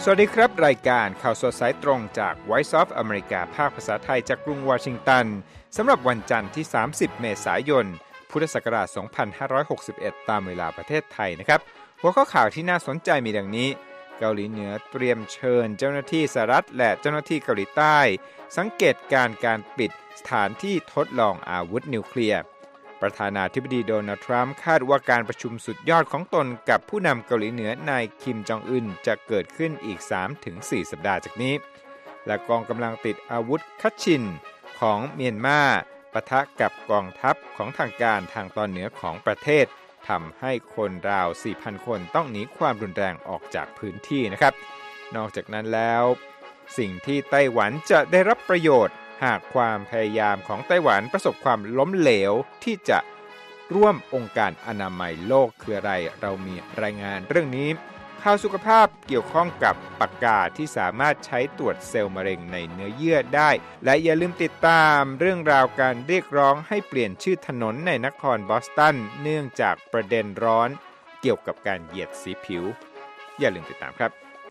สวัสดีครับรายการข่าวสดสายตรงจาก Voice of America ภาคภาษาไทยจากกรุงวอชิงตันสำหรับวันจันทร์ที่30เมษายนพุทธศักราช2561ตามเวลาประเทศไทยนะครับหัวข้อข่าวที่น่าสนใจมีดังนี้เกาหลีเหนือเตรียมเชิญเจ้าหน้าที่สหรัฐและเจ้าหน้าที่เกาหลีใต้สังเกตการปิดสถานที่ทดลองอาวุธนิวเคลียร์ประธานาธิบดีโดนัลด์ทรัมป์คาดว่าการประชุมสุดยอดของตนกับผู้นำเกาหลีเหนือนายคิมจองอึนจะเกิดขึ้นอีก 3-4 สัปดาห์จากนี้และกองกำลังติดอาวุธคัชชินของเมียนมาปะทะกับกองทัพของทางการทางตอนเหนือของประเทศทำให้คนราว 4,000 คนต้องหนีความรุนแรงออกจากพื้นที่นะครับนอกจากนั้นแล้วสิ่งที่ไต้หวันจะได้รับประโยชน์หากความพยายามของไต้หวันประสบความล้มเหลวที่จะร่วมองค์การอนามัยโลกคืออะไรเรามีรายงานเรื่องนี้ข่าวสุขภาพเกี่ยวข้องกับปากกาที่สามารถใช้ตรวจเซลล์มะเร็งในเนื้อเยื่อได้และอย่าลืมติดตามเรื่องราวการเรียกร้องให้เปลี่ยนชื่อถนนในนครบอสตันเนื่องจากประเด็นร้อนเกี่ยวกับการเหยียดสีผิวอย่าลืมติดตาม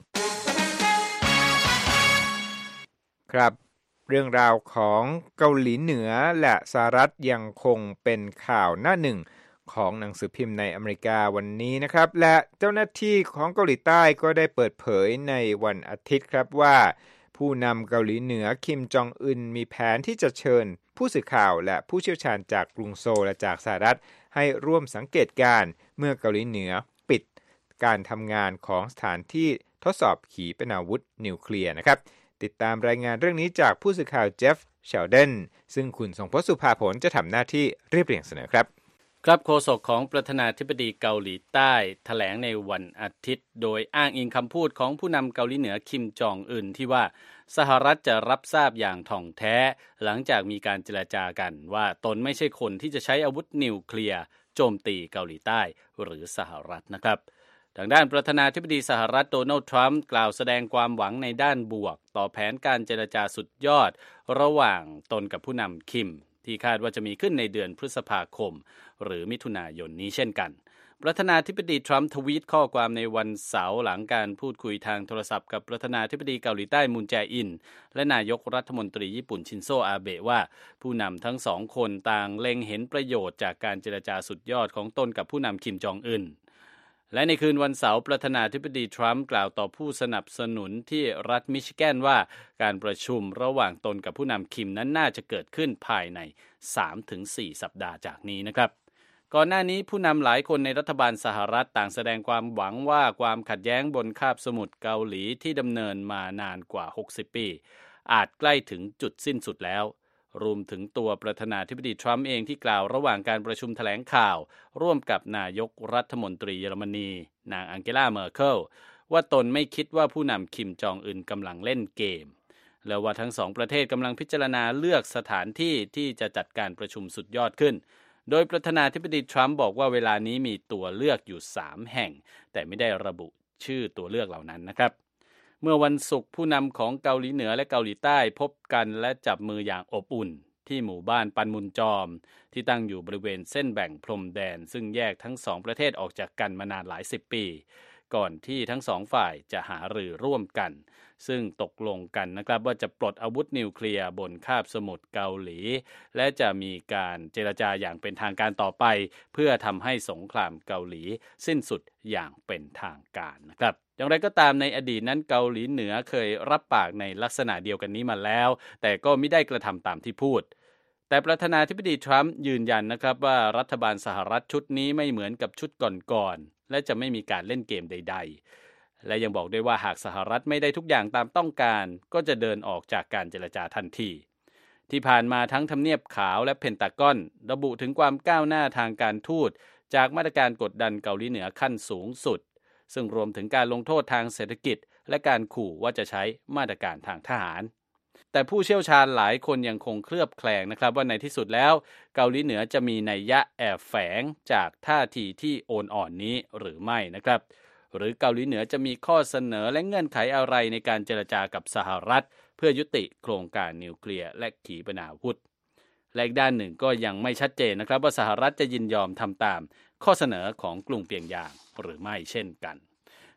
ครับเรื่องราวของเกาหลีเหนือและสหรัฐยังคงเป็นข่าวหน้าหนึ่งของหนังสือพิมพ์ในอเมริกาวันนี้นะครับและเจ้าหน้าที่ของเกาหลีใต้ก็ได้เปิดเผยในวันอาทิตย์ครับว่าผู้นำเกาหลีเหนือคิมจองอึนมีแผนที่จะเชิญผู้สื่อข่าวและผู้เชี่ยวชาญจากกรุงโซลและจากสหรัฐให้ร่วมสังเกตการณ์เมื่อเกาหลีเหนือปิดการทำงานของสถานที่ทดสอบขีปนาวุธนิวเคลียร์นะครับติดตามรายงานเรื่องนี้จากผู้สื่อข่าวเจฟฟ์เชลเดนซึ่งคุณทรงพจน์สุภาผลจะทำหน้าที่เรียบเรียงเสนอครับครับโฆษกของประธานาธิบดีเกาหลีใต้แถลงในวันอาทิตย์โดยอ้างอิงคำพูดของผู้นำเกาหลีเหนือคิมจองอึนที่ว่าสหรัฐจะรับทราบอย่างถ่องแท้หลังจากมีการเจรจากันว่าตนไม่ใช่คนที่จะใช้อาวุธนิวเคลียร์โจมตีเกาหลีใต้หรือสหรัฐนะครับทางด้านประธานาธิบดีสหรัฐโดนัลด์ทรัมป์กล่าวแสดงความหวังในด้านบวกต่อแผนการเจรจาสุดยอดระหว่างตนกับผู้นำคิมที่คาดว่าจะมีขึ้นในเดือนพฤษภาคมหรือมิถุนายนนี้เช่นกันประธานาธิบดีทรัมป์ทวีตข้อความในวันเสาร์หลังการพูดคุยทางโทรศัพท์กับประธานาธิบดีเกาหลีใต้มุนแจอินและนายกรัฐมนตรีญี่ปุ่นชินโซอาเบะว่าผู้นำทั้งสองคนต่างเล็งเห็นประโยชน์จากการเจรจาสุดยอดของตนกับผู้นำคิมจองอึนและในคืนวันเสาร์ประธานาธิบดีทรัมป์กล่าวต่อผู้สนับสนุนที่รัฐมิชิแกนว่าการประชุมระหว่างตนกับผู้นำคิมนั้นน่าจะเกิดขึ้นภายใน 3-4 สัปดาห์จากนี้นะครับก่อนหน้านี้ผู้นำหลายคนในรัฐบาลสหรัฐต่างแสดงความหวังว่าความขัดแย้งบนคาบสมุทรเกาหลีที่ดำเนินมานานกว่า60ปีอาจใกล้ถึงจุดสิ้นสุดแล้วรวมถึงตัวประธานาธิบดีทรัมป์เองที่กล่าวระหว่างการประชุมแถลงข่าวร่วมกับนายกรัฐมนตรีเยอรมนีนางอังเกลาเมอร์เคิลว่าตนไม่คิดว่าผู้นำคิมจองอึนกำลังเล่นเกมและว่าทั้งสองประเทศกำลังพิจารณาเลือกสถานที่ที่จะจัดการประชุมสุดยอดขึ้นโดยประธานาธิบดีทรัมป์บอกว่าเวลานี้มีตัวเลือกอยู่3แห่งแต่ไม่ได้ระบุชื่อตัวเลือกเหล่านั้นนะครับเมื่อวันศุกร์ผู้นำของเกาหลีเหนือและเกาหลีใต้พบกันและจับมืออย่างอบอุ่นที่หมู่บ้านปันมุนจอมที่ตั้งอยู่บริเวณเส้นแบ่งพรมแดนซึ่งแยกทั้งสองประเทศออกจากกันมานานหลาย10ปีก่อนที่ทั้งสองฝ่ายจะหารือร่วมกันซึ่งตกลงกันนะครับว่าจะปลดอาวุธนิวเคลียร์บนคาบสมุทรเกาหลีและจะมีการเจรจาอย่างเป็นทางการต่อไปเพื่อทำให้สงครามเกาหลีสิ้นสุดอย่างเป็นทางการนะครับอย่างไรก็ตามในอดีตนั้นเกาหลีเหนือเคยรับปากในลักษณะเดียวกันนี้มาแล้วแต่ก็ไม่ได้กระทำตามที่พูดแต่ประธานาธิบดีทรัมป์ยืนยันนะครับว่ารัฐบาลสหรัฐชุดนี้ไม่เหมือนกับชุดก่อนๆและจะไม่มีการเล่นเกมใดๆและยังบอกด้วยว่าหากสหรัฐไม่ได้ทุกอย่างตามต้องการก็จะเดินออกจากการเจรจาทันทีที่ผ่านมาทั้งทำเนียบขาวและเพนตากอนระบุถึงความก้าวหน้าทางการทูตจากมาตรการกดดันเกาหลีเหนือขั้นสูงสุดซึ่งรวมถึงการลงโทษทางเศรษฐกิจและการขู่ว่าจะใช้มาตรการทางทหารแต่ผู้เชี่ยวชาญหลายคนยังคงเคลือบแคลงนะครับว่าในที่สุดแล้วเกาหลีเหนือจะมีนัยยะแอบแฝงจากท่าทีที่โอนอ่อนนี้หรือไม่นะครับหรือเกาหลีเหนือจะมีข้อเสนอและเงื่อนไขอะไรในการเจรจากับสหรัฐเพื่อยุติโครงการนิวเคลียร์และขีปนาวุธและอีกด้านหนึ่งก็ยังไม่ชัดเจนนะครับว่าสหรัฐจะยินยอมทำตามข้อเสนอของกรุงเปียงยางหรือไม่เช่นกัน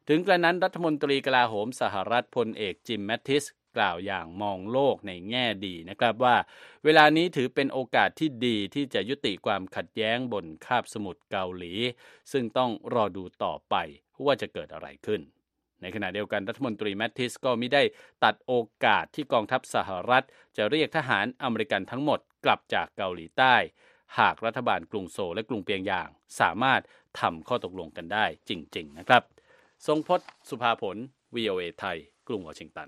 ถึงกระนั้นรัฐมนตรีกลาโหมสหรัฐพลเอกจิมแมททิสกล่าวอย่างมองโลกในแง่ดีนะครับว่าเวลานี้ถือเป็นโอกาสที่ดีที่จะยุติความขัดแย้งบนคาบสมุทรเกาหลีซึ่งต้องรอดูต่อไปว่าจะเกิดอะไรขึ้นในขณะเดียวกันรัฐมนตรีแมททิสก็มิได้ตัดโอกาสที่กองทัพสหรัฐจะเรียกทหารอเมริกันทั้งหมดกลับจากเกาหลีใต้หากรัฐบาลกรุงโซลและกรุงเปียงยางสามารถทำข้อตกลงกันได้จริงๆนะครับทรงพจน์สุภาผล VOA ไทยกรุงวอชิงตัน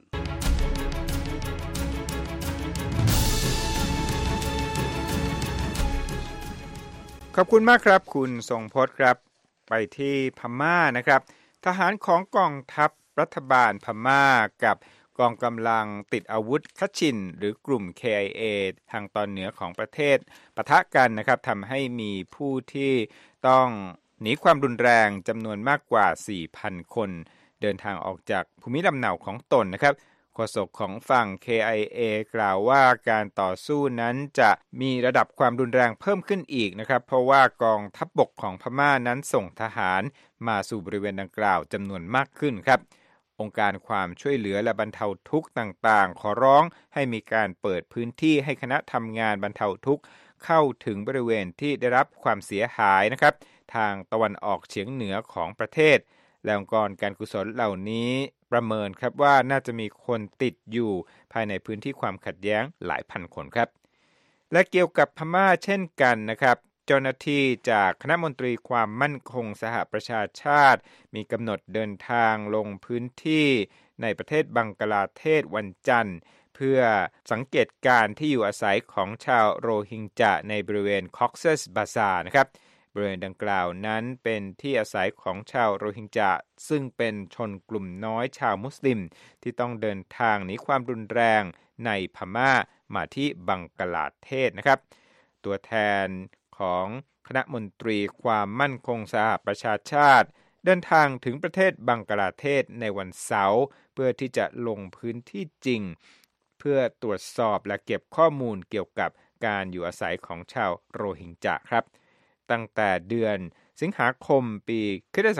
ขอบคุณมากครับคุณทรงพจน์ครับไปที่พม่านะครับทหารของกองทัพรัฐบาลพม่ากับกองกำลังติดอาวุธคัชชินหรือกลุ่ม KIA ทางตอนเหนือของประเทศปะทะกันนะครับทำให้มีผู้ที่ต้องหนีความรุนแรงจำนวนมากกว่า 4,000 คนเดินทางออกจากภูมิลำเนาของตนนะครับโฆษกของฝั่ง KIA กล่าวว่าการต่อสู้นั้นจะมีระดับความรุนแรงเพิ่มขึ้นอีกนะครับเพราะว่ากองทัพบกของพม่านั้นส่งทหารมาสู่บริเวณดังกล่าวจำนวนมากขึ้นครับองค์การความช่วยเหลือและบรรเทาทุกข์ต่างๆขอร้องให้มีการเปิดพื้นที่ให้คณะทำงานบรรเทาทุกข์เข้าถึงบริเวณที่ได้รับความเสียหายนะครับทางตะวันออกเฉียงเหนือของประเทศและองค์กรการกุศลเหล่านี้ประเมินครับว่าน่าจะมีคนติดอยู่ภายในพื้นที่ความขัดแย้งหลายพันคนครับและเกี่ยวกับพม่าเช่นกันนะครับเจ้าหน้าที่จากคณะมนตรีความมั่นคงสหประชาชาติมีกำหนดเดินทางลงพื้นที่ในประเทศบังกลาเทศวันจันทร์เพื่อสังเกตการที่อยู่อาศัยของชาวโรฮิงญาในบริเวณคอกเซสบาซาร์นะครับบริเวณดังกล่าวนั้นเป็นที่อาศัยของชาวโรฮิงญาซึ่งเป็นชนกลุ่มน้อยชาวมุสลิมที่ต้องเดินทางหนีความรุนแรงในพม่ามาที่บังกลาเทศนะครับตัวแทนของคณะมนตรีความมั่นคงสหประชาชาติเดินทางถึงประเทศบังกลาเทศในวันเสาร์เพื่อที่จะลงพื้นที่จริงเพื่อตรวจสอบและเก็บข้อมูลเกี่ยวกับการอยู่อาศัยของชาวโรฮิงญาครับตั้งแต่เดือนสิงหาคมปีค.ศ.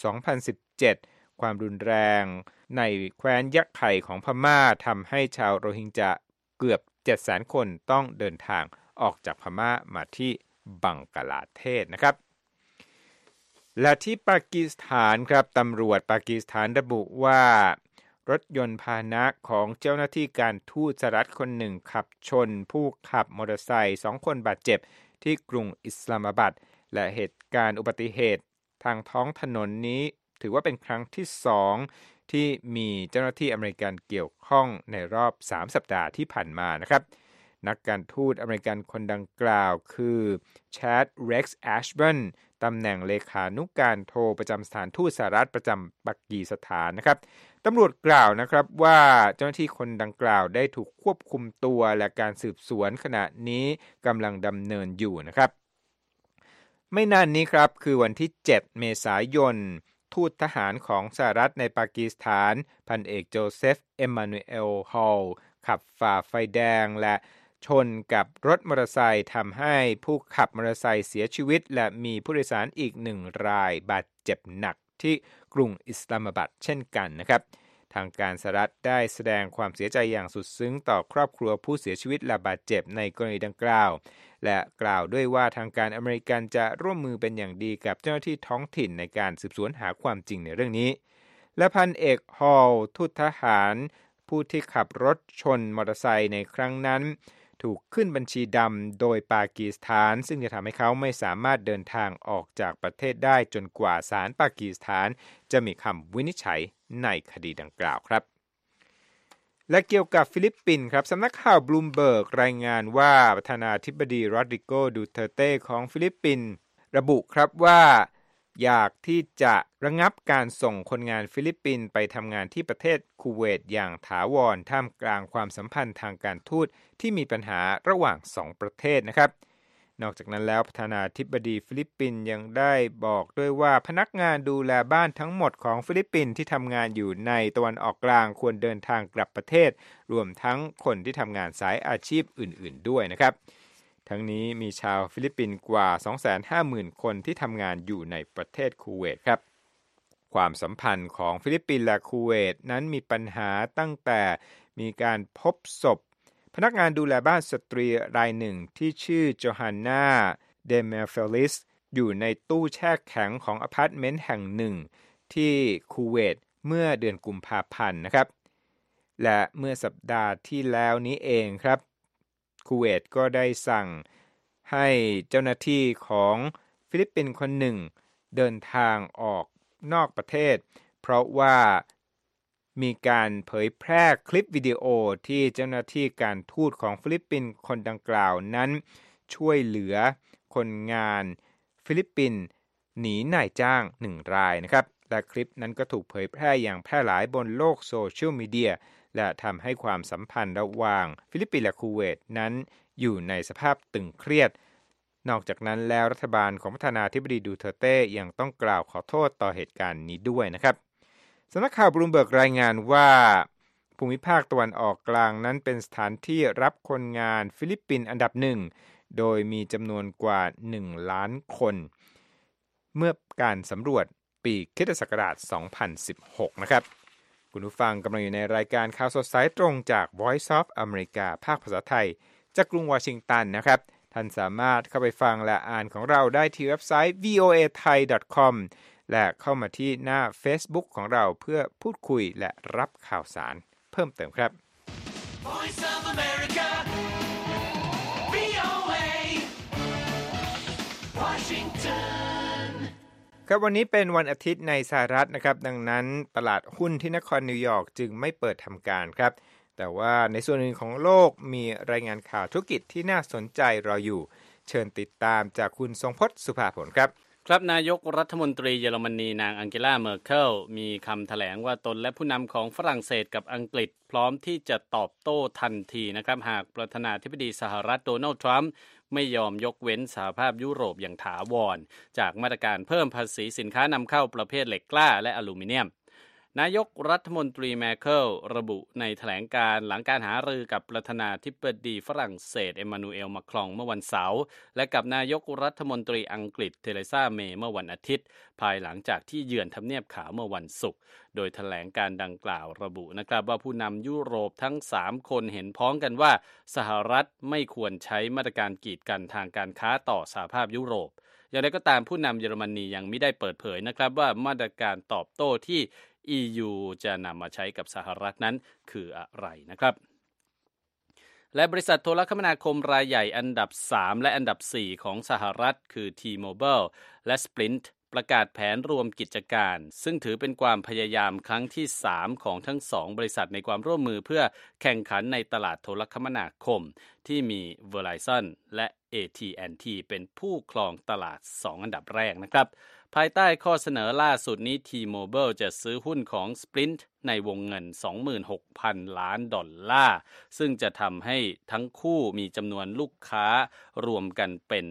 2017ความรุนแรงในแคว้นยักษ์ไข่ของพม่าทำให้ชาวโรฮิงญาเกือบ 700,000 คนต้องเดินทางออกจากพม่ามาที่บังกลาเทศนะครับและที่ปากีสถานครับตำรวจปากีสถานระบุว่ารถยนต์พาหนะของเจ้าหน้าที่การทูตสหรัฐคนหนึ่งขับชนผู้ขับมอเตอร์ไซค์2 คนบาดเจ็บที่กรุงอิสลามบัดและเหตุการณ์อุบัติเหตุทางท้องถนนนี้ถือว่าเป็นครั้งที่2ที่มีเจ้าหน้าที่อเมริกันเกี่ยวข้องในรอบ3 สัปดาห์ที่ผ่านมานะครับนักการทูตอเมริกันคนดังกล่าวคือแชดเร็กซ์แอชเบิร์นตำแหน่งเลขานุการโทประจำสถานทูตสหรัฐประจำปากีสถานนะครับตำรวจกล่าวนะครับว่าเจ้าหน้าที่คนดังกล่าวได้ถูกควบคุมตัวและการสืบสวนขณะนี้กำลังดำเนินอยู่นะครับไม่นานนี้ครับคือวันที่7 เมษายนทูตทหารของสหรัฐในปากีสถานพันเอกโจเซฟเอมมานูเอลฮอลขับฝ่าไฟแดงและชนกับรถมอเตอร์ไซค์ทำให้ผู้ขับมอเตอร์ไซค์เสียชีวิตและมีผู้โดยสารอีก1 รายบาดเจ็บหนักที่กรุงอิสลามบัดเช่นกันนะครับทางการสหรัฐได้แสดงความเสียใจอย่างสุดซึ้งต่อครอบครัวผู้เสียชีวิตและบาดเจ็บในกรณีดังกล่าวและกล่าวด้วยว่าทางการอเมริกันจะร่วมมือเป็นอย่างดีกับเจ้าหน้าที่ท้องถิ่นในการสืบสวนหาความจริงในเรื่องนี้และพันเอกฮอลทูตทหารผู้ที่ขับรถชนมอเตอร์ไซค์ในครั้งนั้นถูกขึ้นบัญชีดำโดยปากีสถานซึ่งจะทำให้เขาไม่สามารถเดินทางออกจากประเทศได้จนกว่าศาลปากีสถานจะมีคำวินิจฉัยในคดีดังกล่าวครับและเกี่ยวกับฟิลิปปินส์ครับสำนักข่าวบลูมเบิร์กรายงานว่าประธานาธิบดีโรดริโก ดูเตอร์เต้ของฟิลิปปินส์ระบุครับว่าอยากที่จะระงับการส่งคนงานฟิลิปปินส์ไปทำงานที่ประเทศคูเวตอย่างถาวรท่ามกลางความสัมพันธ์ทางการทูตที่มีปัญหาระหว่าง2 ประเทศนะครับนอกจากนั้นแล้วประธานาธิบดีฟิลิปปินส์ยังได้บอกด้วยว่าพนักงานดูแลบ้านทั้งหมดของฟิลิปปินส์ที่ทำงานอยู่ในตะวันออกกลางควรเดินทางกลับประเทศรวมทั้งคนที่ทำงานสายอาชีพอื่นๆด้วยนะครับทั้งนี้มีชาวฟิลิปปินส์กว่า 250,000 คนที่ทำงานอยู่ในประเทศคูเวตครับความสัมพันธ์ของฟิลิปปินส์และคูเวตนั้นมีปัญหาตั้งแต่มีการพบศพพนักงานดูแลบ้านสตรีรายหนึ่งที่ชื่อโจฮันนาเดเมเฟลิสอยู่ในตู้แช่แข็งของอพาร์ตเมนต์แห่งหนึ่งที่คูเวตเมื่อเดือนกุมภาพันธ์นะครับและเมื่อสัปดาห์ที่แล้วนี้เองครับคูเวตก็ได้สั่งให้เจ้าหน้าที่ของฟิลิปปินส์คนหนึ่งเดินทางออกนอกประเทศเพราะว่ามีการเผยแพร่คลิปวิดีโอที่เจ้าหน้าที่การทูตของฟิลิปปินส์คนดังกล่าวนั้นช่วยเหลือคนงานฟิลิปปินส์หนีนายจ้าง1 รายนะครับและคลิปนั้นก็ถูกเผยแพร่อย่างแพร่หลายบนโลกโซเชียลมีเดียและทำให้ความสัมพันธ์ระหว่างฟิลิปปินส์และคูเวตนั้นอยู่ในสภาพตึงเครียดนอกจากนั้นแล้วรัฐบาลของประธานาธิบดีดูเทเต้ยังต้องกล่าวขอโทษต่อเหตุการณ์นี้ด้วยนะครับสำนักข่าวบลูมเบิร์กรายงานว่าภูมิภาคตะวันออกกลางนั้นเป็นสถานที่รับคนงานฟิลิปปินส์อันดับหนึ่งโดยมีจำนวนกว่า1 ล้านคนเมื่อการสำรวจปีค.ศ. 2016นะครับคุณผู้ฟังกำลังอยู่ในรายการข่าวสดสายตรงจาก Voice of America ภาคภาษาไทยจากกรุงวอชิงตันนะครับท่านสามารถเข้าไปฟังและอ่านของเราได้ที่เว็บไซต์ voathai.com และเข้ามาที่หน้า Facebook ของเราเพื่อพูดคุยและรับข่าวสารเพิ่มเติมครับ Voice of America VOA Washington ครับวันนี้เป็นวันอาทิตย์ในสหรัฐนะครับดังนั้นตลาดหุ้นที่นครนิวยอร์กจึงไม่เปิดทำการครับแต่ว่าในส่วนอื่นของโลกมีรายงานข่าวธุรกิจที่น่าสนใจรออยู่เชิญติดตามจากคุณทรงพจน์สุภาผลครับครับนายกรัฐมนตรีเยอรมนีนางอังเกลาเมอร์เคิลมีคำแถลงว่าตนและผู้นำของฝรั่งเศสกับอังกฤษพร้อมที่จะตอบโต้ทันทีนะครับหากประธานาธิบดีสหรัฐโดนัลด์ทรัมป์ไม่ยอมยกเว้นสหภาพยุโรปอย่างถาวรจากมาตรการเพิ่มภาษีสินค้านำเข้าประเภทเหล็กกล้าและอลูมิเนียมนายกรัฐมนตรีเมอร์เคิลระบุในแถลงการหลังการหารือกับประธานาธิบดีฝรั่งเศสเอมมานูเอล มาครองเมื่อวันเสาร์และกับนายกรัฐมนตรีอังกฤษเทเรซาเมย์เมื่อวันอาทิตย์ภายหลังจากที่เยือนทำเนียบขาวเมื่อวันศุกร์โดยแถลงการดังกล่าวระบุนะครับว่าผู้นำยุโรปทั้ง3คนเห็นพ้องกันว่าสหรัฐไม่ควรใช้มาตรการกีดกันทางการค้าต่อสหภาพยุโรปอย่างไรก็ตามผู้นำเยอรมนียังไม่ได้เปิดเผยนะครับว่ามาตรการตอบโต้ที่EU จะนำมาใช้กับสหรัฐนั้นคืออะไรนะครับและบริษัทโทรคมนาคมรายใหญ่อันดับ3และอันดับ4ของสหรัฐคือ T-Mobile และ Sprint ประกาศแผนรวมกิจการซึ่งถือเป็นความพยายามครั้งที่3ของทั้ง2บริษัทในความร่วมมือเพื่อแข่งขันในตลาดโทรคมนาคมที่มี Verizon และ AT&T เป็นผู้ครองตลาด2อันดับแรกนะครับภายใต้ข้อเสนอล่าสุดนี้ T-Mobile จะซื้อหุ้นของ Sprint ในวงเงิน 26,000 ล้านดอลลาร์ซึ่งจะทำให้ทั้งคู่มีจำนวนลูกค้ารวมกันเป็น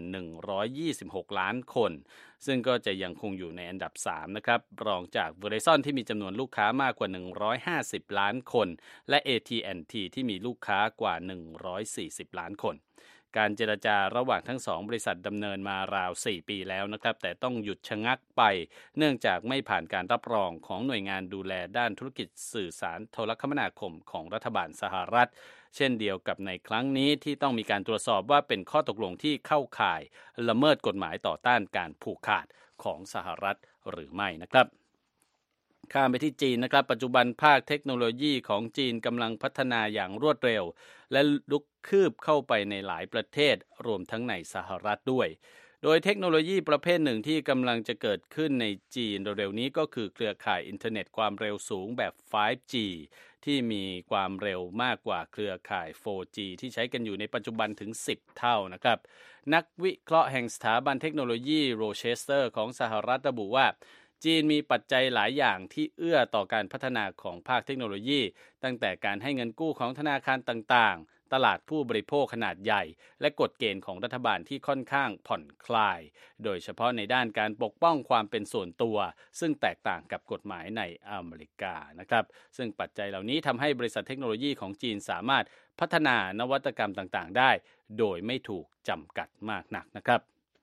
126ล้านคนซึ่งก็จะยังคงอยู่ในอันดับ3นะครับรองจาก Verizon ที่มีจำนวนลูกค้ามากกว่า150ล้านคนและ AT&T ที่มีลูกค้ากว่า140ล้านคนการเจรจาระหว่างทั้ง2บริษัทดำเนินมาราว4ปีแล้วนะครับแต่ต้องหยุดชะงักไปเนื่องจากไม่ผ่านการรับรองของหน่วยงานดูแลด้านธุรกิจสื่อสารโทรคมนาคมของรัฐบาลสหรัฐเช่นเดียวกับในครั้งนี้ที่ต้องมีการตรวจสอบว่าเป็นข้อตกลงที่เข้าข่ายละเมิดกฎหมายต่อต้านการผูกขาดของสหรัฐหรือไม่นะครับข้ามไปที่จีนนะครับปัจจุบันภาคเทคโนโลยีของจีนกำลังพัฒนาอย่างรวดเร็วและลุกคืบเข้าไปในหลายประเทศรวมทั้งในสหรัฐด้วยโดยเทคโนโลยีประเภทหนึ่งที่กำลังจะเกิดขึ้นในจีนเร็วๆนี้ก็คือเครือข่ายอินเทอร์เน็ตความเร็วสูงแบบ 5G ที่มีความเร็วมากกว่าเครือข่าย 4G ที่ใช้กันอยู่ในปัจจุบันถึง10เท่านะครับนักวิเคราะห์แห่งสถาบันเทคโนโลยีโรเชสเตอร์ของสหรัฐระบุว่าจีนมีปัจจัยหลายอย่างที่เอื้อต่อการพัฒนาของภาคเทคโนโลยีตั้งแต่การให้เงินกู้ของธนาคารต่างๆตลาดผู้บริโภคขนาดใหญ่และกฎเกณฑ์ของรัฐบาลที่ค่อนข้างผ่อนคลายโดยเฉพาะในด้านการปกป้องความเป็นส่วนตัวซึ่งแตกต่างกับกฎหมายในอเมริกานะครับซึ่งปัจจัยเหล่านี้ทำให้บริษัทเทคโนโลยีของจีนสามารถพัฒนานวัตกรรมต่างๆได้โดยไม่ถูกจำกัดมากนักนะครับ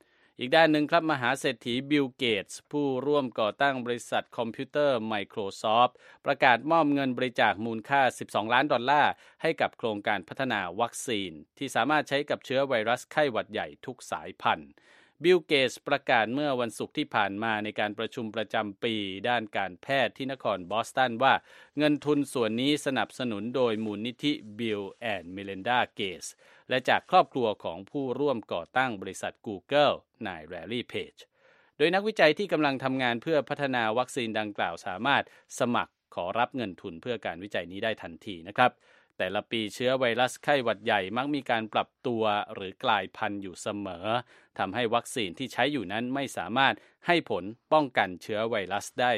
อีกด้านหนึ่งครับมหาเศรษฐีบิลเกตส์ผู้ร่วมก่อตั้งบริษัทคอมพิวเตอร์ Microsoft ประกาศมอบเงินบริจาคมูลค่า$12 ล้านให้กับโครงการพัฒนาวัคซีนที่สามารถใช้กับเชื้อไวรัสไข้หวัดใหญ่ทุกสายพันธุ์บิลเกตส์ประกาศเมื่อวันศุกร์ที่ผ่านมาในการประชุมประจำปีด้านการแพทย์ที่นครบอสตันว่าเงินทุนส่วนนี้สนับสนุนโดยมูลนิธิ Bill and Melinda Gates และจากครอบครัวของผู้ร่วมก่อตั้งบริษัท Google นายแรลลี่เพจโดยนักวิจัยที่กำลังทำงานเพื่อพัฒนาวัคซีนดังกล่าวสามารถสมัครขอรับเงินทุนเพื่อการวิจัยนี้ได้ทันทีนะครับแต่ละปีเชื้อไวรัสไข้หวัดใหญ่มักมีการปรับตัวหรือกลายพันธุ์อยู่เสมอทำให้วัคซีนที่ใช้อยู่นั้นไม่สามารถให้ผลป้องกันเชื้อไวรัสได้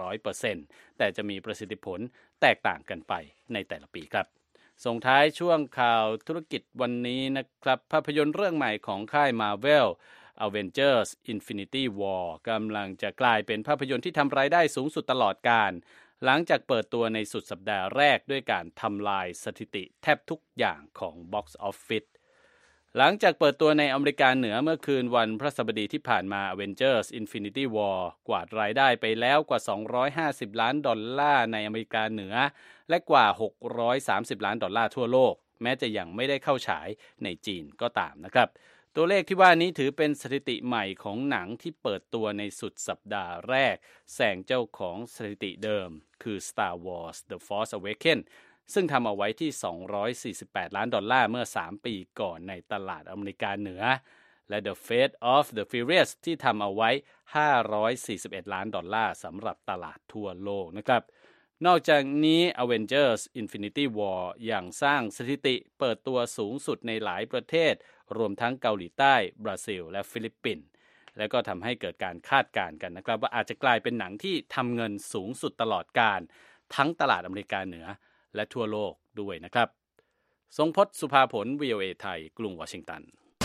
100% แต่จะมีประสิทธิผลแตกต่างกันไปในแต่ละปีครับส่งท้ายช่วงข่าวธุรกิจวันนี้นะครับภาพยนตร์เรื่องใหม่ของค่าย Marvel Avengers Infinity War กำลังจะกลายเป็นภาพยนตร์ที่ทำรายได้สูงสุดตลอดกาลหลังจากเปิดตัวในสุดสัปดาห์แรกด้วยการทำลายสถิติแทบทุกอย่างของ Box Office หลังจากเปิดตัวในอเมริกาเหนือเมื่อคืนวันพฤหัสบดีที่ผ่านมา Avengers Infinity War กวาดรายได้ไปแล้วกว่า$250 ล้านในอเมริกาเหนือและกว่า$630 ล้านทั่วโลกแม้จะยังไม่ได้เข้าฉายในจีนก็ตามนะครับตัวเลขที่ว่านี้ถือเป็นสถิติใหม่ของหนังที่เปิดตัวในสุดสัปดาห์แรกแซงเจ้าของสถิติเดิมคือ Star Wars The Force Awakens ซึ่งทำเอาไว้ที่$248 ล้านเมื่อ3ปีก่อนในตลาดอเมริกาเหนือและ The Fate of the Furious ที่ทำเอาไว้$541 ล้านสำหรับตลาดทั่วโลกนะครับนอกจากนี้ Avengers Infinity War ยังสร้างสถิติเปิดตัวสูงสุดในหลายประเทศรวมทั้งเกาหลีใต้บราซิลและฟิลิปปินส์และก็ทำให้เกิดการคาดการณ์กันนะครับว่าอาจจะกลายเป็นหนังที่ทำเงินสูงสุดตลอดกาลทั้งตลาดอเมริกาเหนือและทั่วโลกด้วยนะครับทรงพจน์สุภาผล VOA ไทยกรุงวอชิงตัน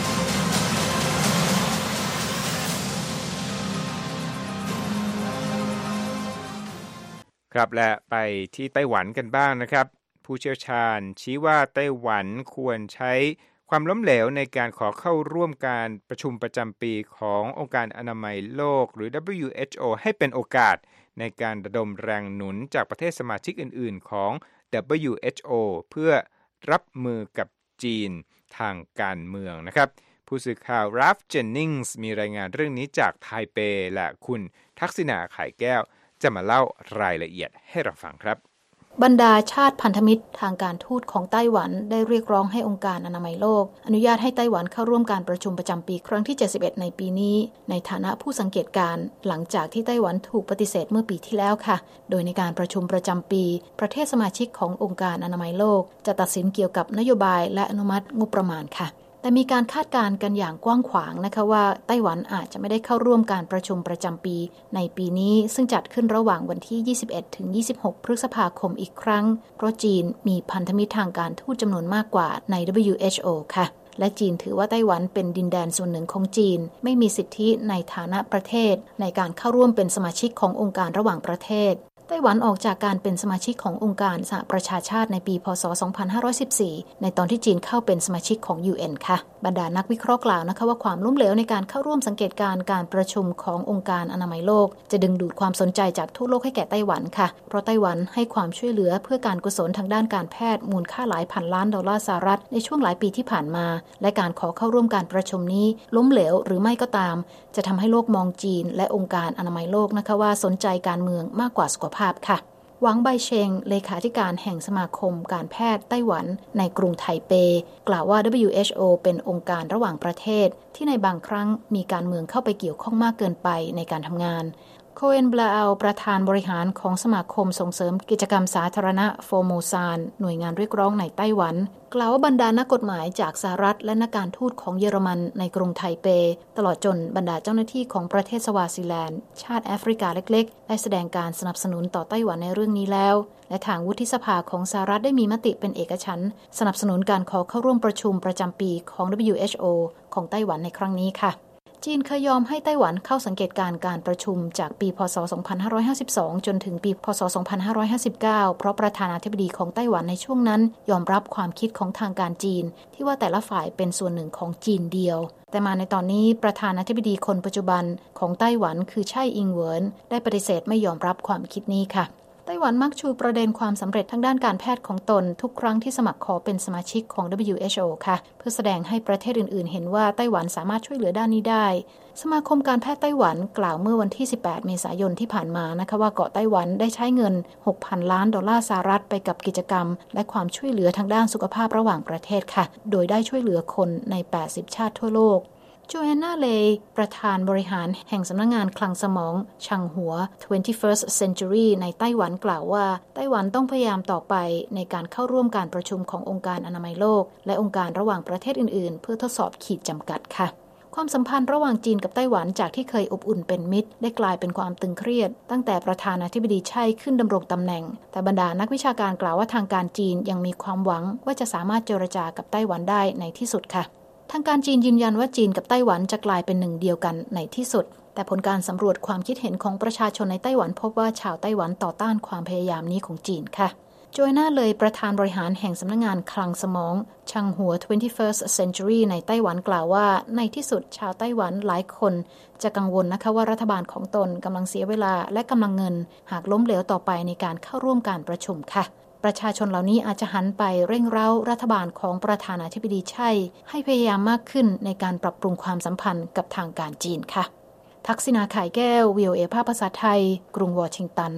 ครับและไปที่ไต้หวันกันบ้างนะครับผู้เชี่ยวชาญชี้ว่าไต้หวันควรใช้ความล้มเหลวในการขอเข้าร่วมการประชุมประจำปีขององค์การอนามัยโลกหรือ WHO ให้เป็นโอกาสในการระดมแรงหนุนจากประเทศสมาชิกอื่นๆของ WHO เพื่อรับมือกับจีนทางการเมืองนะครับผู้สื่อข่าวราฟเจนนิงส์มีรายงานเรื่องนี้จากไทเปและคุณทักษิณาไข่แก้วจะมาเล่ารายละเอียดให้เราฟังครับบรรดาชาติพันธมิตรทางการทูตของไต้หวันได้เรียกร้องให้องค์การอนามัยโลกอนุญาตให้ไต้หวันเข้าร่วมการประชุมประจำปีครั้งที่71ในปีนี้ในฐานะผู้สังเกตการณ์หลังจากที่ไต้หวันถูกปฏิเสธเมื่อปีที่แล้วค่ะโดยในการประชุมประจำปีประเทศสมาชิกขององค์การอนามัยโลกจะตัดสินเกี่ยวกับนโยบายและอนุมัติงบประมาณค่ะแต่มีการคาดการณ์กันอย่างกว้างขวางนะคะว่าไต้หวันอาจจะไม่ได้เข้าร่วมการประชุมประจำปีในปีนี้ซึ่งจัดขึ้นระหว่างวันที่21ถึง26พฤษภาคมอีกครั้งเพราะจีนมีพันธมิตรทางการทูตจำนวนมากกว่าใน WHO ค่ะและจีนถือว่าไต้หวันเป็นดินแดนส่วนหนึ่งของจีนไม่มีสิทธิในฐานะประเทศในการเข้าร่วมเป็นสมาชิกขององค์การระหว่างประเทศไต้หวันออกจากการเป็นสมาชิกขององค์การสหประชาชาติในปีพ.ศ. 2514ในตอนที่จีนเข้าเป็นสมาชิกของ UN ค่ะบรรดานักวิเคราะห์กล่าวนะคะว่าความล้มเหลวในการเข้าร่วมสังเกตการณ์การประชุมขององค์การอนามัยโลกจะดึงดูดความสนใจจากทั่วโลกให้แก่ไต้หวันค่ะเพราะไต้หวันให้ความช่วยเหลือเพื่อการกุศลทางด้านการแพทย์มูลค่าหลายพันล้านดอลลาร์สหรัฐในช่วงหลายปีที่ผ่านมาและการขอเข้าร่วมการประชุมนี้ล้มเหลวหรือไม่ก็ตามจะทำให้โลกมองจีนและองค์การอนามัยโลกนะคะว่าสนใจการเมืองมากกว่าสุขภาพค่ะหวังไบเชงเลขาธิการแห่งสมาคมการแพทย์ไต้หวันในกรุงไทเปกล่าวว่า WHO เป็นองค์การระหว่างประเทศที่ในบางครั้งมีการเมืองเข้าไปเกี่ยวข้องมากเกินไปในการทำงานโคเอนบลาอัลประธานบริหารของสมาคมส่งเสริมกิจกรรมสาธารณะโฟโมซานหน่วยงานเรียกร้องในไต้หวันกล่าวว่าบรรดานักกฎหมายจากสหรัฐและนักการทูตของเยอรมันในกรุงไทเปตลอดจนบรรดาเจ้าหน้าที่ของประเทศสวาซิแลนด์ชาติแอฟริกาเล็กๆได้แสดงการสนับสนุนต่อไต้หวันในเรื่องนี้แล้วและทางวุฒิสภาของสหรัฐได้มีมติเป็นเอกฉันท์สนับสนุนการขอเข้าร่วมประชุมประจำปีของ WHO ของไต้หวันในครั้งนี้ค่ะจีนเคยยอมให้ไต้หวันเข้าสังเกตการประชุมจากปีพ.ศ. 2552 จนถึงปีพ.ศ. 2559 เพราะประธานาธิบดีของไต้หวันในช่วงนั้นยอมรับความคิดของทางการจีนที่ว่าแต่ละฝ่ายเป็นส่วนหนึ่งของจีนเดียวแต่มาในตอนนี้ประธานาธิบดีคนปัจจุบันของไต้หวันคือไช่อิงเหวินได้ปฏิเสธไม่ยอมรับความคิดนี้ค่ะไต้หวันมักชูประเด็นความสำเร็จทางด้านการแพทย์ของตนทุกครั้งที่สมัครขอเป็นสมาชิกของ WHO ค่ะเพื่อแสดงให้ประเทศอื่นๆเห็นว่าไต้หวันสามารถช่วยเหลือด้านนี้ได้สมาคมการแพทย์ไต้หวันกล่าวเมื่อวันที่ 18 เมษายนที่ผ่านมานะคะว่าเกาะไต้หวันได้ใช้เงิน 6,000 ล้านดอลลาร์สหรัฐไปกับกิจกรรมและความช่วยเหลือทางด้านสุขภาพระหว่างประเทศค่ะโดยได้ช่วยเหลือคนใน 80 ชาติทั่วโลกโจแอนนาเลย์ประธานบริหารแห่งสำนักงานคลังสมองชังหัว 21st Century ในไต้หวันกล่าวว่าไต้หวันต้องพยายามต่อไปในการเข้าร่วมการประชุมขององค์การอนามัยโลกและองค์การระหว่างประเทศอื่นๆเพื่อทดสอบขีดจำกัดค่ะความสัมพันธ์ระหว่างจีนกับไต้หวันจากที่เคยอบอุ่นเป็นมิตรได้กลายเป็นความตึงเครียดตั้งแต่ประธานาธิบดีไช่ขึ้นดำรงตำแหน่งแต่บรรดานักวิชาการกล่าวว่าทางการจีนยังมีความหวังว่าจะสามารถเจรจากับไต้หวันได้ในที่สุดค่ะทางการจีนยืนยันว่าจีนกับไต้หวันจะกลายเป็นหนึ่งเดียวกันในที่สุดแต่ผลการสำรวจความคิดเห็นของประชาชนในไต้หวันพบว่าชาวไต้หวันต่อต้านความพยายามนี้ของจีนค่ะโจยน่าเลยประธานบริหารแห่งสำนักงานคลังสมองชังหัว 21st Century ในไต้หวันกล่าวว่าในที่สุดชาวไต้หวันหลายคนจะกังวลนะคะว่ารัฐบาลของตนกำลังเสียเวลาและกำลังเงินหากล้มเหลวต่อไปในการเข้าร่วมการประชุมค่ะประชาชนเหล่านี้อาจจะหันไปเร่งเร้ารัฐบาลของประธานาธิบดีไช่ให้พยายามมากขึ้นในการปรับปรุงความสัมพันธ์กับทางการจีนค่ะทักษิณาข่ายแก้ว VOA ภาคภาษาไทยกรุงวอชิงตัน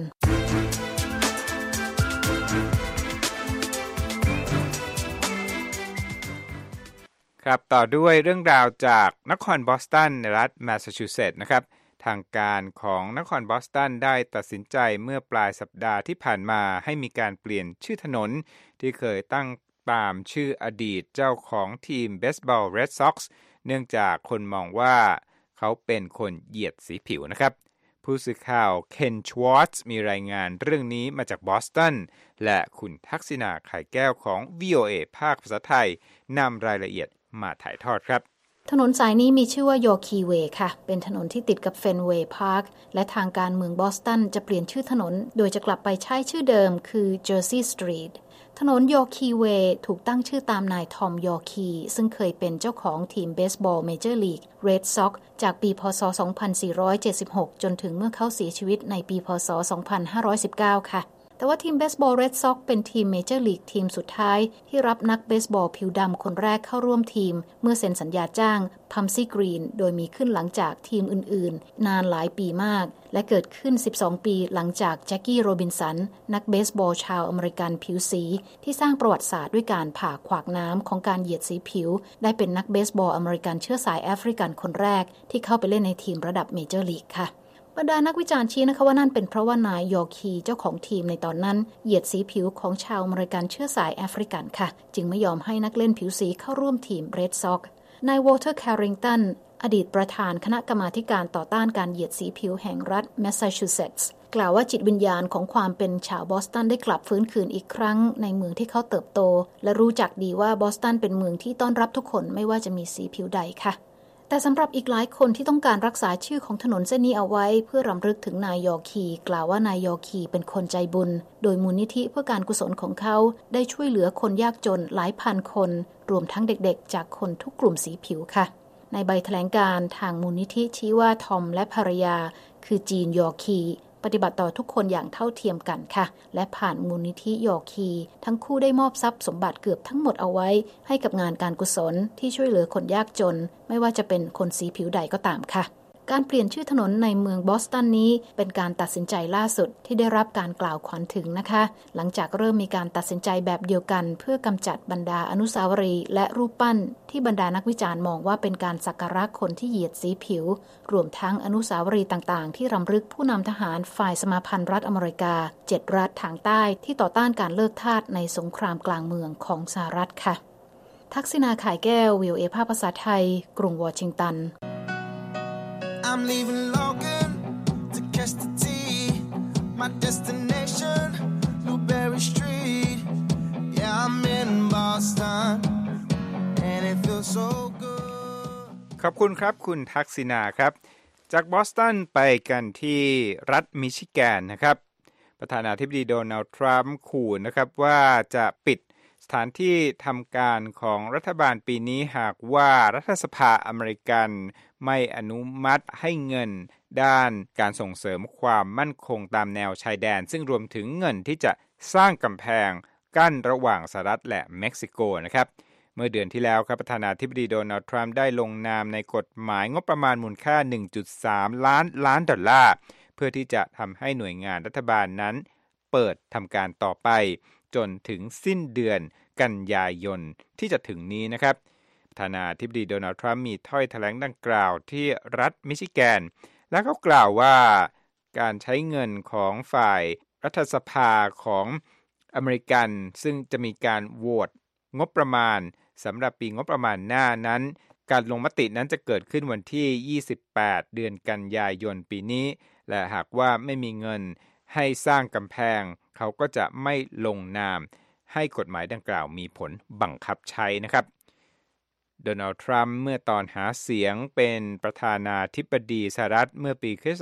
ครับต่อด้วยเรื่องราวจากนครบอสตันในรัฐแมสซาชูเซตส์นะครับทางการของนครบอสตันได้ตัดสินใจเมื่อปลายสัปดาห์ที่ผ่านมาให้มีการเปลี่ยนชื่อถนนที่เคยตั้งตามชื่ออดีตเจ้าของทีมเบสบอล Red Sox เนื่องจากคนมองว่าเขาเป็นคนเหยียดสีผิวนะครับผู้สื่อข่าวเคนชวอตซ์มีรายงานเรื่องนี้มาจากบอสตันและคุณทักษิณาไข่แก้วของ VOA ภาคภาษาไทยนำรายละเอียดมาถ่ายทอดครับถนนสายนี้มีชื่อว่าโยคีเวย์ค่ะเป็นถนนที่ติดกับเฟนเวย์พาร์คและทางการเมืองบอสตันจะเปลี่ยนชื่อถนนโดยจะกลับไปใช้ชื่อเดิมคือเจอร์ซีย์สตรีทถนนโยคีเวย์ถูกตั้งชื่อตามนายทอมโยคีซึ่งเคยเป็นเจ้าของทีมเบสบอลเมเจอร์ลีก Red Sox จากปีพ.ศ. 2476 จนถึงเมื่อเขาเสียชีวิตในปีพ.ศ. 2519 ค่ะแต่ว่าทีมเบสบอล Red Sox เป็นทีมเมเจอร์ลีกทีมสุดท้ายที่รับนักเบสบอลผิวดำคนแรกเข้าร่วมทีมเมื่อเซ็นสัญญาจ้างพัมซี่กรีนโดยมีขึ้นหลังจากทีมอื่นๆนานหลายปีมากและเกิดขึ้น12ปีหลังจากแจ็คกี้โรบินสันนักเบสบอลชาวอเมริกันผิวสีที่สร้างประวัติศาสตร์ด้วยการผ่าขวากน้ำของการเหยียดสีผิวได้เป็นนักเบสบอลอเมริกันเชื้อสายแอฟริกันคนแรกที่เข้าไปเล่นในทีมระดับเมเจอร์ลีกค่ะบรรดานักวิจารณ์ชี้นะคะว่านั่นเป็นเพราะว่านายยอคีเจ้าของทีมในตอนนั้นเหยียดสีผิวของชาวอเมริกันเชื้อสายแอฟริกันค่ะจึงไม่ยอมให้นักเล่นผิวสีเข้าร่วมทีม Red Sox นายวอเตอร์ แคริงตันอดีตประธานคณะกรรมาธิการต่อต้านการเหยียดสีผิวแห่งรัฐแมสซาชูเซตส์กล่าวว่าจิตวิญญาณของความเป็นชาวบอสตันได้กลับฟื้นคืนอีกครั้งในเมืองที่เขาเติบโตและรู้จักดีว่าบอสตันเป็นเมืองที่ต้อนรับทุกคนไม่ว่าจะมีสีผิวใดค่ะแต่สำหรับอีกหลายคนที่ต้องการรักษาชื่อของถนนเส้นนี้เอาไว้เพื่อรำลึกถึงนายยอคีกล่าวว่านายยอคีเป็นคนใจบุญโดยมูลนิธิเพื่อการกุศลของเขาได้ช่วยเหลือคนยากจนหลายพันคนรวมทั้งเด็กๆจากคนทุกกลุ่มสีผิวค่ะในใบแถลงการทางมูลนิธิชี้ว่าทอมและภรรยาคือจีนยอคีปฏิบัติต่อทุกคนอย่างเท่าเทียมกันค่ะและผ่านมูลนิธิยอคีทั้งคู่ได้มอบทรัพย์สมบัติเกือบทั้งหมดเอาไว้ให้กับงานการกุศลที่ช่วยเหลือคนยากจนไม่ว่าจะเป็นคนสีผิวใดก็ตามค่ะการเปลี่ยนชื่อถนนในเมืองบอสตันนี้เป็นการตัดสินใจล่าสุดที่ได้รับการกล่าวขวัญถึงนะคะหลังจากเริ่มมีการตัดสินใจแบบเดียวกันเพื่อกำจัดบรรดาอนุสาวรีย์และรูปปั้นที่บรรดานักวิจารณ์มองว่าเป็นการสักการะคนที่เหยียดสีผิวรวมทั้งอนุสาวรีย์ต่างๆที่รำลึกผู้นำทหารฝ่ายสมาพันธ์รัฐอเมริกา7รัฐทางใต้ที่ต่อต้านการเลิกทาสในสงครามกลางเมืองของสหรัฐค่ะทักษิณาข่ายแก้ว VOA ภาคภาษาไทยกรุงวอชิงตัน I'm leaving Logan to catch the T. My destination, Blueberry Street. Yeah, I'm in Boston, and it feels so good. ขอบคุณครับคุณทักษิณาครับจากบอสตันไปกันที่รัฐมิชิแกนนะครับประธานาธิบดีโดนัลด์ทรัมป์ขู่นะครับว่าจะปิดสถานที่ทำการของรัฐบาลปีนี้หากว่ารัฐสภาอเมริกันไม่อนุมัติให้เงินด้านการส่งเสริมความมั่นคงตามแนวชายแดนซึ่งรวมถึงเงินที่จะสร้างกำแพงกั้นระหว่างสหรัฐและเม็กซิโกนะครับเมื่อเดือนที่แล้วครับประธานาธิบดีโดนัลด์ทรัมป์ได้ลงนามในกฎหมายงบประมาณมูลค่า 1.3 ล้านดอลลาร์เพื่อที่จะทำให้หน่วยงานรัฐบาลนั้นเปิดทำการต่อไปจนถึงสิ้นเดือนกันยายนที่จะถึงนี้นะครับประธานาธิบดีโดนัลด์ทรัมป์มีถ้อยแถลงดังกล่าวที่รัฐมิชิแกนและเขากล่าวว่าการใช้เงินของฝ่ายรัฐสภาของอเมริกันซึ่งจะมีการโหวตงบประมาณสำหรับปีงบประมาณหน้านั้นการลงมตินั้นจะเกิดขึ้นวันที่28เดือนกันยายนปีนี้และหากว่าไม่มีเงินให้สร้างกำแพงเขาก็จะไม่ลงนามให้กฎหมายดังกล่าวมีผลบังคับใช้นะครับโดนัลด์ทรัมป์เมื่อตอนหาเสียงเป็นประธานาธิบดีสหรัฐเมื่อปีค.ศ.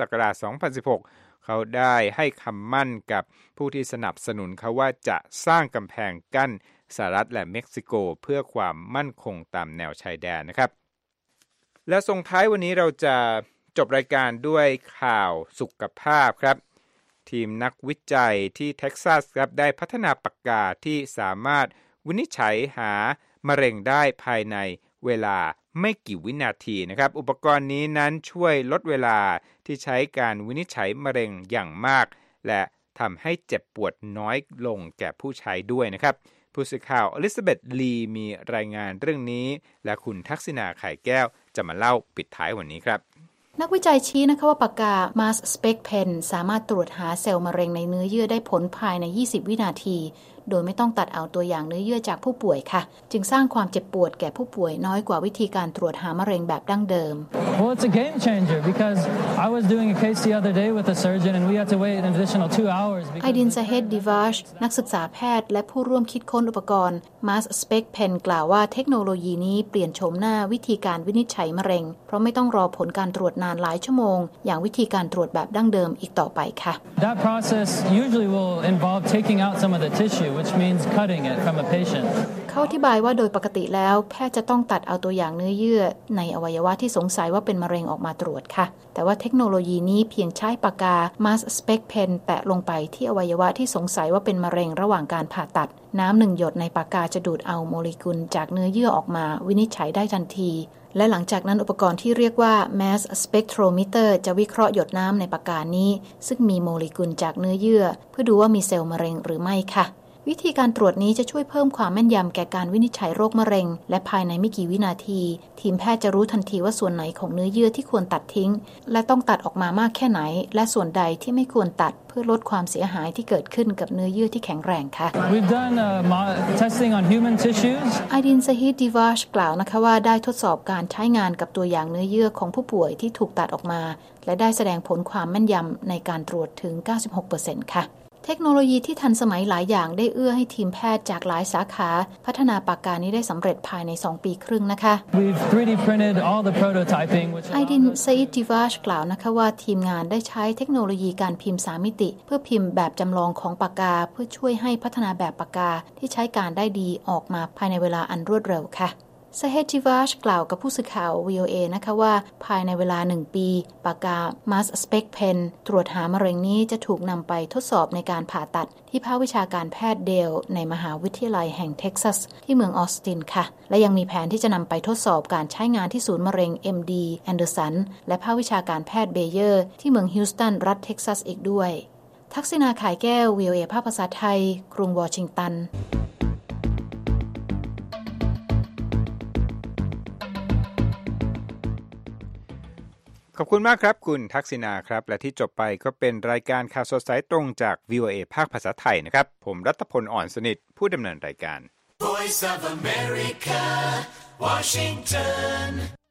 2016เขาได้ให้คำมั่นกับผู้ที่สนับสนุนเขาว่าจะสร้างกำแพงกั้นสหรัฐและเม็กซิโกเพื่อความมั่นคงตามแนวชายแดนนะครับและส่งท้ายวันนี้เราจะจบรายการด้วยข่าวสุขภาพครับทีมนักวิจัยที่เท็กซัสครับได้พัฒนาปากกาที่สามารถวินิจฉัยหามะเร็งได้ภายในเวลาไม่กี่วินาทีนะครับอุปกรณ์นี้นั้นช่วยลดเวลาที่ใช้การวินิจฉัยมะเร็งอย่างมากและทำให้เจ็บปวดน้อยลงแก่ผู้ใช้ด้วยนะครับผู้สื่อข่าวอลิซาเบธลีมีรายงานเรื่องนี้และคุณทักษิณาไข่แก้วจะมาเล่าปิดท้ายวันนี้ครับนักวิจัยชี้นะคะว่าปากกา Mass Spec Pen สามารถตรวจหาเซลล์มะเร็งในเนื้อเยื่อได้ผลภายใน20วินาทีโดยไม่ต้องตัดเอาตัวอย่างเนื้อเยื่อจากผู้ป่วยค่ะจึงสร้างความเจ็บปวดแก่ผู้ป่วยน้อยกว่าวิธีการตรวจหามะเร็งแบบดั้งเดิม Well, it's a game changer because I was doing a case the other day with a surgeon and we had to wait an additional 2 hours. Aydin Sahed Divash นักศึกษาแพทย์และผู้ร่วมคิดค้นอุปกรณ์ Mass Spec Pen กล่าวว่าเทคโนโลยีนี้เปลี่ยนโฉมหน้าวิธีการวินิจฉัยมะเร็งเพราะไม่ต้องรอผลการตรวจนานหลายชั่วโมงอย่างวิธีการตรวจแบบดั้งเดิมอีกต่อไปค่ะ That process usually will involve taking out some of the tissue, which means cutting it from a patient. เขาอธิบายว่าโดยปกติแล้วแพทย์จะต้องตัดเอาตัวอย่างเนื้อเยื่อในอวัยวะที่สงสัยว่าเป็นมะเร็งออกมาตรวจค่ะแต่ว่าเทคโนโลยีนี้เพียงใช้ปากกา Mass Spec Pen แตะลงไปที่อวัยวะที่สงสัยว่าเป็นมะเร็งระหว่างการผ่าตัดน้ำ1หยดในปากกาจะดูดเอาโมเลกุลจากเนื้อเยื่อออกมาวินิจฉัยได้ทันทีและหลังจากนั้นอุปกรณ์ที่เรียกว่า Mass Spectrometer จะวิเคราะห์หยดน้ำในปากกานี้ซึ่งมีโมเลกุลจากเนื้อเยื่อเพื่อดูว่ามีเซลล์มะเร็งหรือไม่ค่ะวิธีการตรวจนี้จะช่วยเพิ่มความแม่นยำแก่การวินิจฉัยโรคมะเร็งและภายในไม่กี่วินาทีทีมแพทย์จะรู้ทันทีว่าส่วนไหนของเนื้อเยื่อที่ควรตัดทิ้งและต้องตัดออกมามากแค่ไหนและส่วนใดที่ไม่ควรตัดเพื่อลดความเสียหายที่เกิดขึ้นกับเนื้อเยื่อที่แข็งแรงค่ะ We've done testing on human tissues. Aydin Sahed Divash กล่าวนะคะว่าได้ทดสอบการใช้งานกับตัวอย่างเนื้อเยื่อของผู้ป่วยที่ถูกตัดออกมาและได้แสดงผลความแม่นยำในการตรวจถึง 96% ค่ะเทคโนโลยีที่ทันสมัยหลายอย่างได้เอื้อให้ทีมแพทย์จากหลายสาขาพัฒนาปากกานี้ได้สำเร็จภายใน2ปีครึ่งนะคะ We've 3D printed all the prototyping. Aydin Sahed Divash กล่าวนะคะว่าทีมงานได้ใช้เทคโนโลยีการพิมพ์3มิติเพื่อพิมพ์แบบจำลองของปากกาเพื่อช่วยให้พัฒนาแบบปากกาที่ใช้การได้ดีออกมาภายในเวลาอันรวดเร็วค่ะSahed Divash กล่าวกับผู้สื่อข่าว VOA นะคะว่าภายในเวลา1ปีปากกา Mass Spec Pen ตรวจหามะเร็งนี้จะถูกนำไปทดสอบในการผ่าตัดที่ภาควิชาการแพทย์เดลในมหาวิทยาลัยแห่งเท็กซัสที่เมืองออสตินค่ะและยังมีแผนที่จะนำไปทดสอบการใช้งานที่ศูนย์มะเร็ง MD Anderson และภาควิชาการแพทย์เบเยอร์ที่เมืองฮิวสตันรัฐเท็กซัสอีกด้วยทักษิณาข่ายแก้ว VOA ภาคภาษาไทยกรุงวอชิงตันขอบคุณมากครับคุณทักษิณาครับและที่จบไปก็เป็นรายการข่าวสดสายตรงจาก VOA ภาคภาษาไทยนะครับผมรัตพลอ่อนสนิทผู้ดำเนินรายการ Voice of America, Washington